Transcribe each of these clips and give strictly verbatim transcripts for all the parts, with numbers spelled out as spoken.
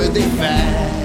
défaits.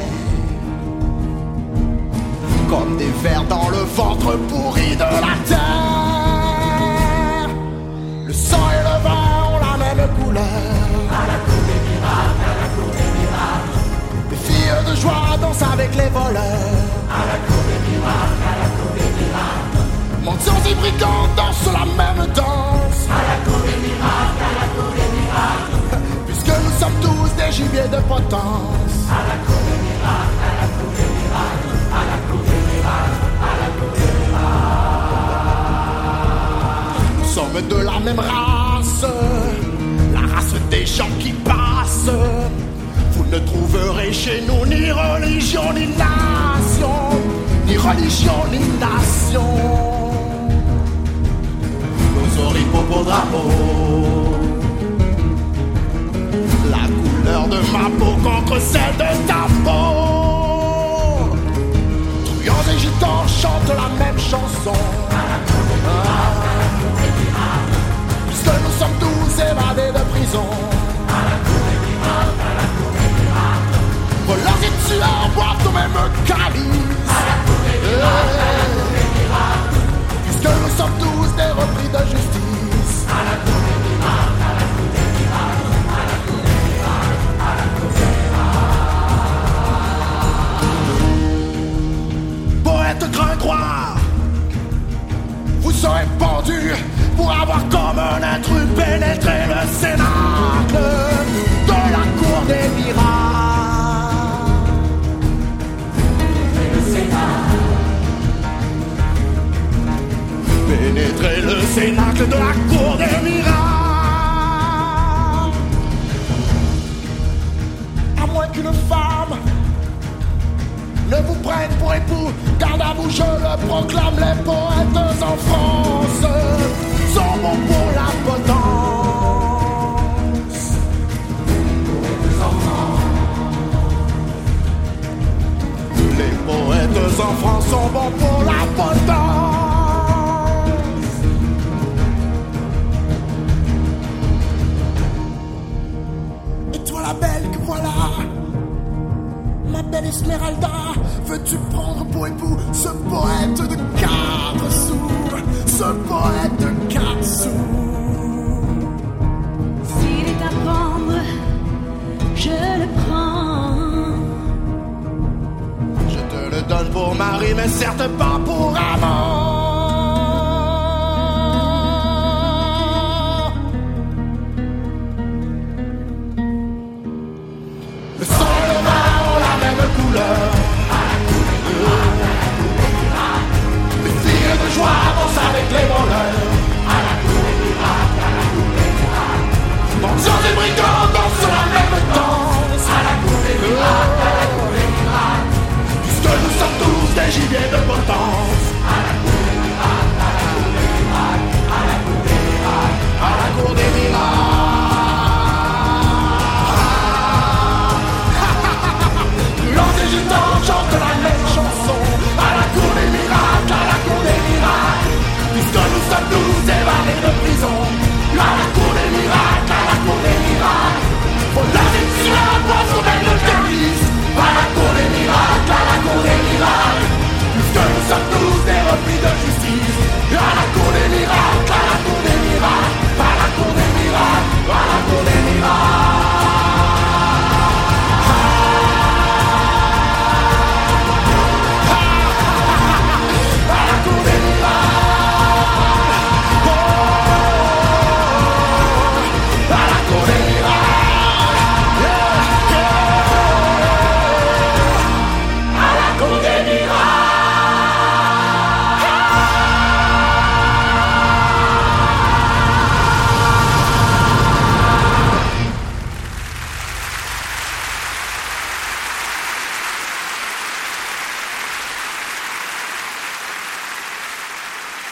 Comme des vers dans le ventre pourri de la terre. Le sang et le vin ont la même couleur. À la cour des miracles, à la cour des miracles. Les filles de joie dansent avec les voleurs. À la cour des miracles, à la cour des miracles. Mendiants et brigands dansent la même danse. À la cour des miracles, à la cour des miracles. Puisque nous sommes tous des gibiers de potence. À la cour des miracles, à la cour des miracles. À la cour des miracles, à la cour des miracles. Nous sommes de la même race, la race des gens qui passent. Vous ne trouverez chez nous ni religion ni nation, ni religion ni nation. Nos oripeaux drapeaux, la couleur de ma peau contre celle de ta peau. Truands et gitans chantent la même chanson. Puisque nous sommes tous évadés de prison. Voleurs et tueurs boivent au même calice. Puisque nous sommes tous des repris de justice. À la cour des miracles, à la cour des miracles, à la cour des miracles, à la cour des miracles. Poète gringoire, vous serez pendu pour avoir comme un intrus pénétré le cénacle de la cour des miracles. Le cénacle. Pénétrer le cénacle de la cour des miracles. À moins qu'une femme ne vous prenne pour époux, garde à vous, je le proclame, les poètes en France sont bons pour la potence. Les poètes en France sont bons pour la potence. Et toi la belle que voilà, ma belle Esmeralda, veux-tu prendre pour époux ce poète de quatre sous, ce poète de quatre sous? S'il est à prendre, je le prends. Je te le donne pour mari, mais certes pas pour amant. Le sang et le vin ont la même couleur. De joie avance avec les voleurs. À la cour des miracles, à la cour des miracles. Mendiants et brigands dansent la même danse. À la cour des miracles, à la cour des miracles. Puisque nous sommes tous des gibiers de potence. À la cour des miracles, à la cour des miracles. À la cour des miracles, à la cour des miracles. Truands et gitans chantent la même chanson. À la cour des miracles, à la cour des miracles. Puisque nous sommes tous des